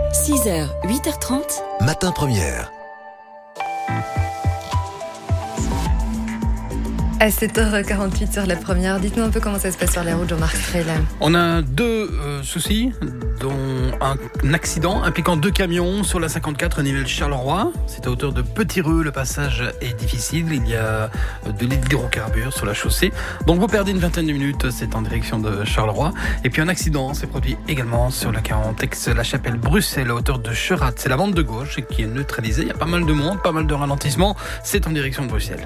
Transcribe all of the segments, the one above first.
6h, 8h30. Matin Première. À 7h48 sur la première, dites-nous un peu comment ça se passe sur les routes, Jean-Marc Strel. On a deux soucis, dont un accident impliquant deux camions sur la 54 Nivelles-Charleroi. C'est à hauteur de Petit-Reux, le passage est difficile, il y a de l'hydrocarbure sur la chaussée. Donc vous perdez une vingtaine de minutes, c'est en direction de Charleroi. Et puis un accident s'est produit également sur la 40 ex-La Chapelle-Bruxelles, à hauteur de Cherat. C'est la bande de gauche qui est neutralisée, il y a pas mal de monde, pas mal de ralentissements, c'est en direction de Bruxelles.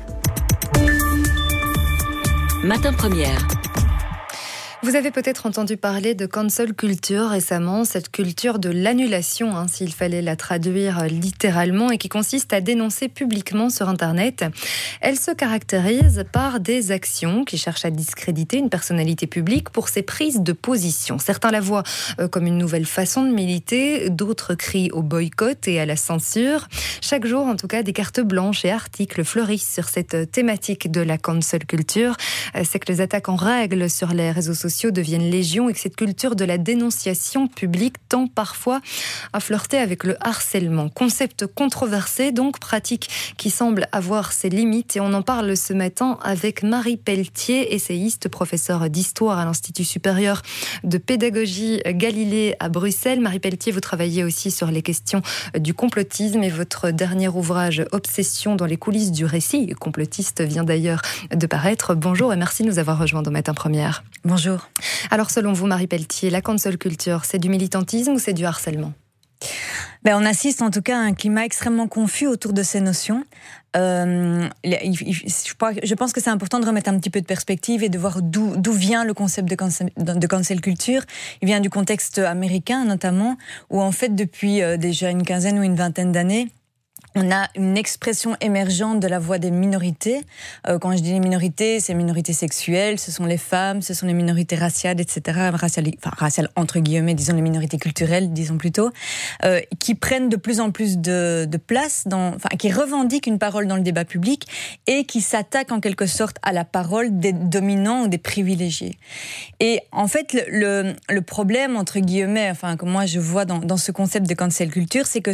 Matin Première. Vous avez peut-être entendu parler de cancel culture récemment, cette culture de l'annulation, s'il fallait la traduire littéralement, et qui consiste à dénoncer publiquement sur Internet. Elle se caractérise par des actions qui cherchent à discréditer une personnalité publique pour ses prises de position. Certains la voient comme une nouvelle façon de militer, d'autres crient au boycott et à la censure. Chaque jour, en tout cas, des cartes blanches et articles fleurissent sur cette thématique de la cancel culture. C'est que les attaques en règle sur les réseaux sociaux deviennent légion et que cette culture de la dénonciation publique tend parfois à flirter avec le harcèlement. Concept controversé, donc pratique qui semble avoir ses limites, et on en parle ce matin avec Marie Pelletier, essayiste, professeure d'histoire à l'Institut supérieur de pédagogie Galilée à Bruxelles. Marie Pelletier, vous travaillez aussi sur les questions du complotisme et votre dernier ouvrage Obsession dans les coulisses du récit complotiste vient d'ailleurs de paraître. Bonjour et merci de nous avoir rejoints dans Matin Première. Bonjour. Alors selon vous, Marie Pelletier, la cancel culture, c'est du militantisme ou c'est du harcèlement ? On assiste en tout cas à un climat extrêmement confus autour de ces notions. Je pense que c'est important de remettre un petit peu de perspective et de voir d'où vient le concept de cancel culture. Il vient du contexte américain notamment, où en fait depuis déjà une quinzaine ou une vingtaine d'années, on a une expression émergente de la voix des minorités. Quand je dis les minorités, c'est les minorités sexuelles, ce sont les femmes, ce sont les minorités raciales, etc. Raciales entre guillemets, disons les minorités culturelles, disons plutôt, qui prennent de plus en plus de place, qui revendiquent une parole dans le débat public et qui s'attaquent en quelque sorte à la parole des dominants ou des privilégiés. Et en fait, le problème, entre guillemets, que moi je vois dans ce concept de cancel culture, c'est que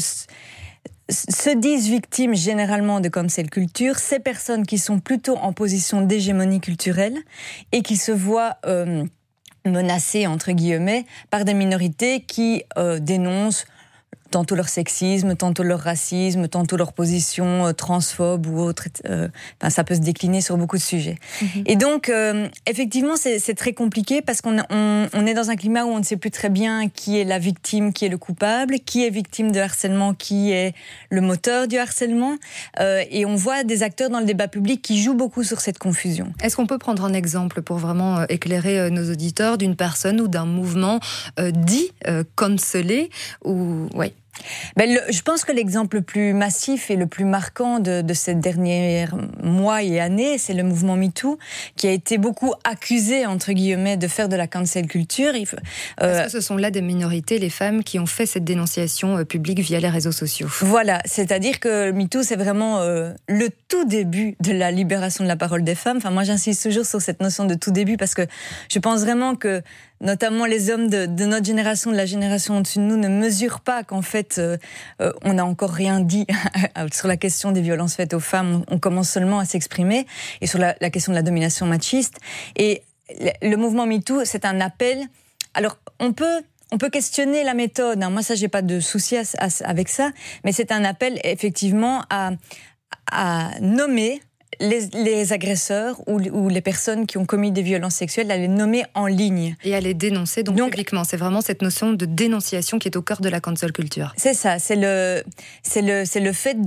se disent victimes généralement de cancel culture ces personnes qui sont plutôt en position d'hégémonie culturelle et qui se voient menacées, entre guillemets, par des minorités qui dénoncent tantôt leur sexisme, tantôt leur racisme, tantôt leur position transphobe ou autre. Ça peut se décliner sur beaucoup de sujets. Mm-hmm. Et donc, effectivement, c'est très compliqué parce qu'on est dans un climat où on ne sait plus très bien qui est la victime, qui est le coupable, qui est victime de harcèlement, qui est le moteur du harcèlement. Et on voit des acteurs dans le débat public qui jouent beaucoup sur cette confusion. Est-ce qu'on peut prendre un exemple pour vraiment éclairer nos auditeurs d'une personne ou d'un mouvement dit cancelé ou... Ouais. Je pense que l'exemple le plus massif et le plus marquant de ces derniers mois et années, c'est le mouvement MeToo, qui a été beaucoup accusé, entre guillemets, de faire de la cancel culture. Parce que ce sont là des minorités, les femmes, qui ont fait cette dénonciation publique via les réseaux sociaux. Voilà, c'est-à-dire que MeToo, c'est vraiment le tout début de la libération de la parole des femmes. Moi, j'insiste toujours sur cette notion de tout début, parce que je pense vraiment que notamment les hommes de notre génération, de la génération au-dessus de nous, ne mesurent pas qu'en fait, on n'a encore rien dit sur la question des violences faites aux femmes. On commence seulement à s'exprimer, et sur la question de la domination machiste. Et le mouvement MeToo, c'est un appel. Alors, on peut questionner la méthode. Moi, ça, j'ai pas de souci avec ça. Mais c'est un appel, effectivement, à nommer les agresseurs ou les personnes qui ont commis des violences sexuelles, à les nommer en ligne. Et à les dénoncer donc publiquement. C'est vraiment cette notion de dénonciation qui est au cœur de la cancel culture. C'est ça, c'est le fait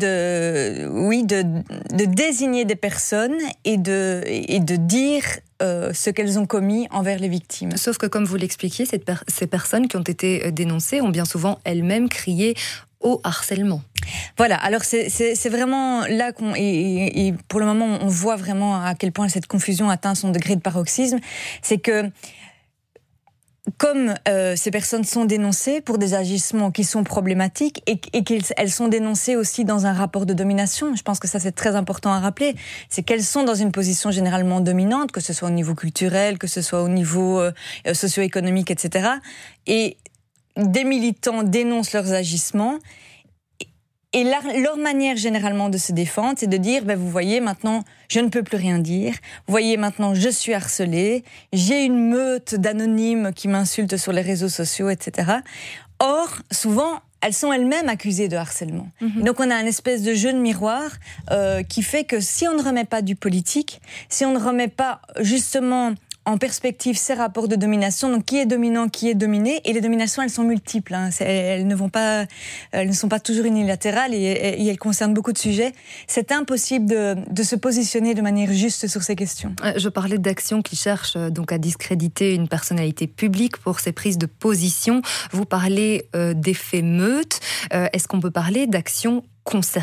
de désigner des personnes et de dire ce qu'elles ont commis envers les victimes. Sauf que, comme vous l'expliquiez, ces personnes qui ont été dénoncées ont bien souvent elles-mêmes crié au harcèlement. Voilà, alors c'est vraiment là et pour le moment on voit vraiment à quel point cette confusion atteint son degré de paroxysme, c'est que comme ces personnes sont dénoncées pour des agissements qui sont problématiques et qu'elles sont dénoncées aussi dans un rapport de domination, je pense que ça c'est très important à rappeler, c'est qu'elles sont dans une position généralement dominante, que ce soit au niveau culturel, que ce soit au niveau socio-économique, etc. Et des militants dénoncent leurs agissements. Et leur manière généralement de se défendre, c'est de dire, vous voyez, maintenant, je ne peux plus rien dire. Vous voyez, maintenant, je suis harcelée. J'ai une meute d'anonymes qui m'insultent sur les réseaux sociaux, etc. Or, souvent, elles sont elles-mêmes accusées de harcèlement. Mm-hmm. Donc on a un espèce de jeu de miroir qui fait que si on ne remet pas du politique, si on ne remet pas justement en perspective ces rapports de domination, donc qui est dominant, qui est dominé, et les dominations elles sont multiples, elles ne sont pas toujours unilatérales et elles concernent beaucoup de sujets. C'est impossible de se positionner de manière juste sur ces questions. Je parlais d'actions qui cherchent donc à discréditer une personnalité publique pour ses prises de position. Vous parlez d'effet meute. Est-ce qu'on peut parler d'actions concertées ?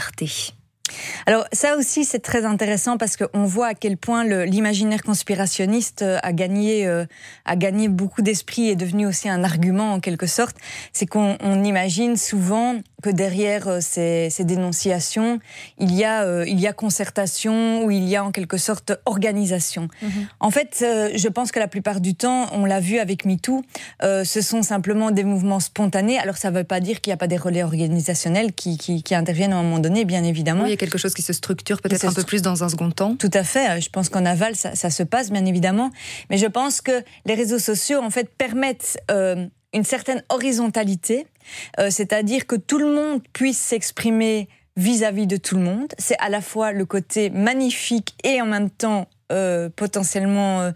Alors ça aussi c'est très intéressant parce qu'on voit à quel point l'imaginaire conspirationniste a gagné beaucoup d'esprit et est devenu aussi un argument en quelque sorte. C'est qu'on imagine souvent que derrière ces dénonciations il y a concertation ou il y a en quelque sorte organisation. Mm-hmm. En fait je pense que la plupart du temps, on l'a vu avec MeToo, ce sont simplement des mouvements spontanés. Alors ça ne veut pas dire qu'il n'y a pas des relais organisationnels qui interviennent à un moment donné, bien évidemment. Oui, quelque chose qui se structure peut-être un peu plus dans un second temps. Tout à fait. Je pense qu'en aval, ça se passe, bien évidemment. Mais je pense que les réseaux sociaux, en fait, permettent une certaine horizontalité, c'est-à-dire que tout le monde puisse s'exprimer vis-à-vis de tout le monde. C'est à la fois le côté magnifique et en même temps potentiellement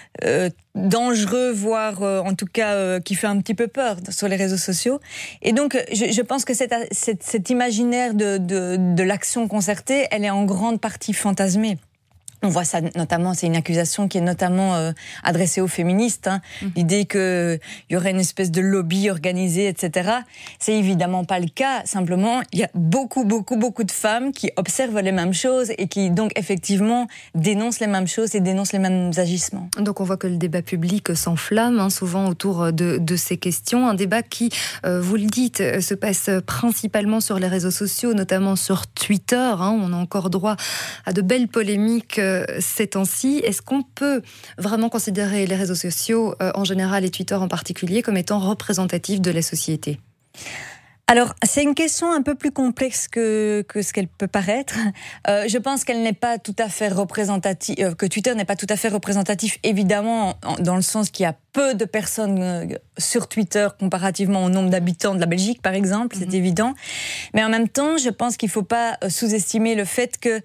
dangereux, voire en tout cas qui fait un petit peu peur sur les réseaux sociaux. Et donc je pense que cet imaginaire de l'action concertée, elle est en grande partie fantasmée. On voit ça notamment, c'est une accusation qui est notamment adressée aux féministes. L'idée qu'il y aurait une espèce de lobby organisé, etc. C'est évidemment pas le cas. Simplement, il y a beaucoup de femmes qui observent les mêmes choses et qui donc effectivement dénoncent les mêmes choses et dénoncent les mêmes agissements. Donc on voit que le débat public s'enflamme souvent autour de ces questions. Un débat qui, vous le dites, se passe principalement sur les réseaux sociaux, notamment sur Twitter. On a encore droit à de belles polémiques ces temps-ci. Est-ce qu'on peut vraiment considérer les réseaux sociaux en général et Twitter en particulier comme étant représentatifs de la société ? Alors, c'est une question un peu plus complexe que ce qu'elle peut paraître. Je pense qu'elle n'est pas tout à fait représentative, que Twitter n'est pas tout à fait représentatif, évidemment, dans le sens qu'il y a peu de personnes sur Twitter comparativement au nombre d'habitants de la Belgique, par exemple, c'est évident. Mais en même temps, je pense qu'il ne faut pas sous-estimer le fait que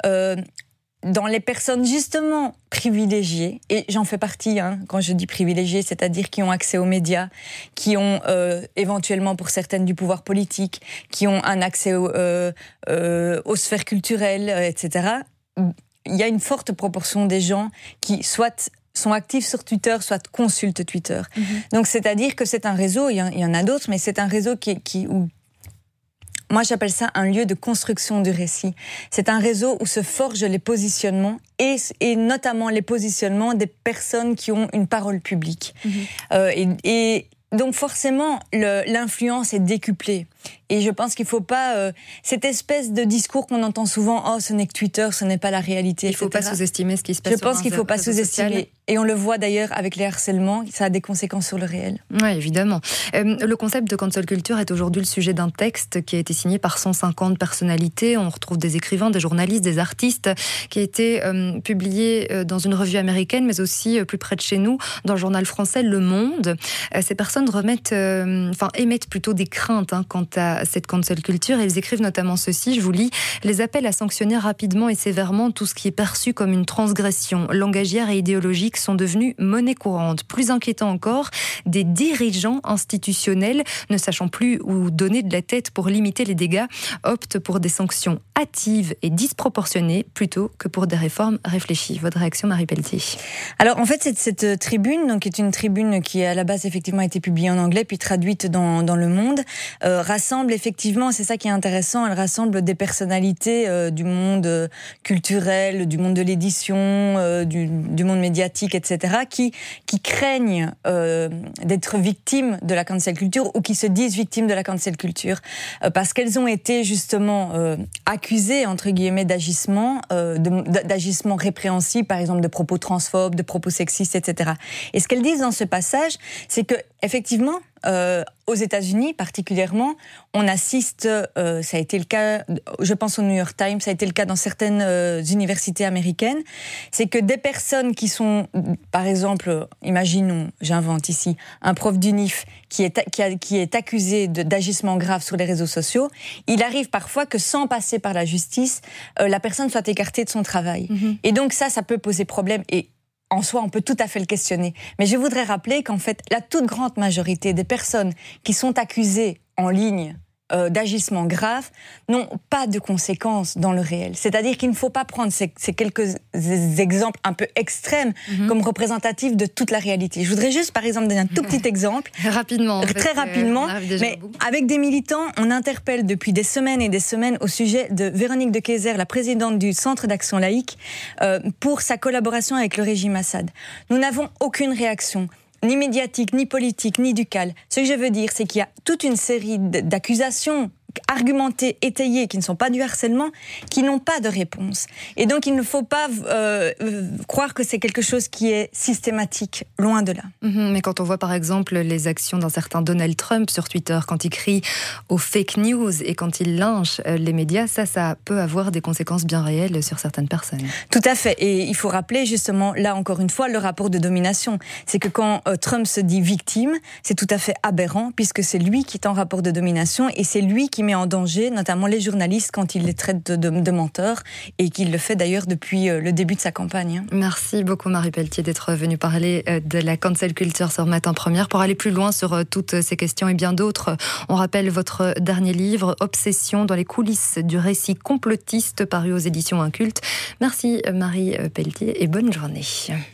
dans les personnes justement privilégiées, et j'en fais partie, quand je dis privilégiées, c'est-à-dire qui ont accès aux médias, qui ont éventuellement pour certaines du pouvoir politique, qui ont un accès aux sphères culturelles, etc. Il y a une forte proportion des gens qui soit sont actifs sur Twitter, soit consultent Twitter. Donc c'est-à-dire que c'est un réseau, il y en a d'autres, mais c'est un réseau où moi, j'appelle ça un lieu de construction du récit. C'est un réseau où se forgent les positionnements et notamment les positionnements des personnes qui ont une parole publique. Et donc forcément, l'influence est décuplée. Et je pense qu'il ne faut pas cette espèce de discours qu'on entend souvent, oh, ce n'est que Twitter, ce n'est pas la réalité. Il ne faut pas sous-estimer ce qui se passe. Je pense qu'il ne faut pas sous-estimer. Et on le voit d'ailleurs avec les harcèlements, ça a des conséquences sur le réel. Oui, évidemment. Le concept de cancel culture est aujourd'hui le sujet d'un texte qui a été signé par 150 personnalités. On retrouve des écrivains, des journalistes, des artistes, qui a été publié dans une revue américaine, mais aussi plus près de chez nous, dans le journal français Le Monde. Ces personnes émettent plutôt des craintes quant à cette cancel culture. Ils écrivent notamment ceci, je vous lis: les appels à sanctionner rapidement et sévèrement tout ce qui est perçu comme une transgression langagière et idéologique sont devenus monnaie courante. Plus inquiétant encore, des dirigeants institutionnels, ne sachant plus où donner de la tête pour limiter les dégâts, optent pour des sanctions hâtives et disproportionnées plutôt que pour des réformes réfléchies. Votre réaction, Marie Pelletier? Alors en fait, cette tribune, donc, est une tribune qui à la base effectivement a été publiée en anglais puis traduite dans Le Monde, rassemble effectivement, c'est ça qui est intéressant, elle rassemble des personnalités du monde culturel, du monde de l'édition, du monde médiatique, etc., qui craignent d'être victimes de la cancel culture ou qui se disent victimes de la cancel culture parce qu'elles ont été justement accusées, entre guillemets, d'agissements répréhensibles, par exemple de propos transphobes, de propos sexistes, etc. Et ce qu'elles disent dans ce passage, c'est que effectivement, aux États-Unis particulièrement, on assiste, ça a été le cas, je pense au New York Times, ça a été le cas dans certaines universités américaines, c'est que des personnes qui sont, par exemple, imaginons, j'invente ici, un prof d'UNIF qui est accusé d'agissement grave sur les réseaux sociaux, il arrive parfois que sans passer par la justice, la personne soit écartée de son travail. Mm-hmm. Et donc ça peut poser problème. Et en soi, on peut tout à fait le questionner. Mais je voudrais rappeler qu'en fait, la toute grande majorité des personnes qui sont accusées en ligne d'agissements graves n'ont pas de conséquences dans le réel. C'est-à-dire qu'il ne faut pas prendre ces quelques exemples un peu extrêmes comme représentatifs de toute la réalité. Je voudrais juste, par exemple, donner un tout petit exemple. Rapidement. Très rapidement. Mais avec des militants, on interpelle depuis des semaines et des semaines au sujet de Véronique de Keyser, la présidente du Centre d'action laïque, pour sa collaboration avec le régime Assad. Nous n'avons aucune réaction, ni médiatique, ni politique, ni ducale. Ce que je veux dire, c'est qu'il y a toute une série d'accusations argumentées, étayées, qui ne sont pas du harcèlement, qui n'ont pas de réponse. Et donc, il ne faut pas croire que c'est quelque chose qui est systématique, loin de là. Mais quand on voit, par exemple, les actions d'un certain Donald Trump sur Twitter, quand il crie aux fake news et quand il lynche les médias, ça peut avoir des conséquences bien réelles sur certaines personnes. Tout à fait. Et il faut rappeler, justement, là, encore une fois, le rapport de domination. C'est que quand Trump se dit victime, c'est tout à fait aberrant, puisque c'est lui qui est en rapport de domination et c'est lui qui met en danger, notamment les journalistes, quand il les traite de menteurs, et qu'il le fait d'ailleurs depuis le début de sa campagne. Merci beaucoup Marie Pelletier d'être venue parler de la cancel culture sur Matin Première. Pour aller plus loin sur toutes ces questions et bien d'autres, on rappelle votre dernier livre, Obsession dans les coulisses du récit complotiste, paru aux éditions Inculte. Merci Marie Pelletier et bonne journée.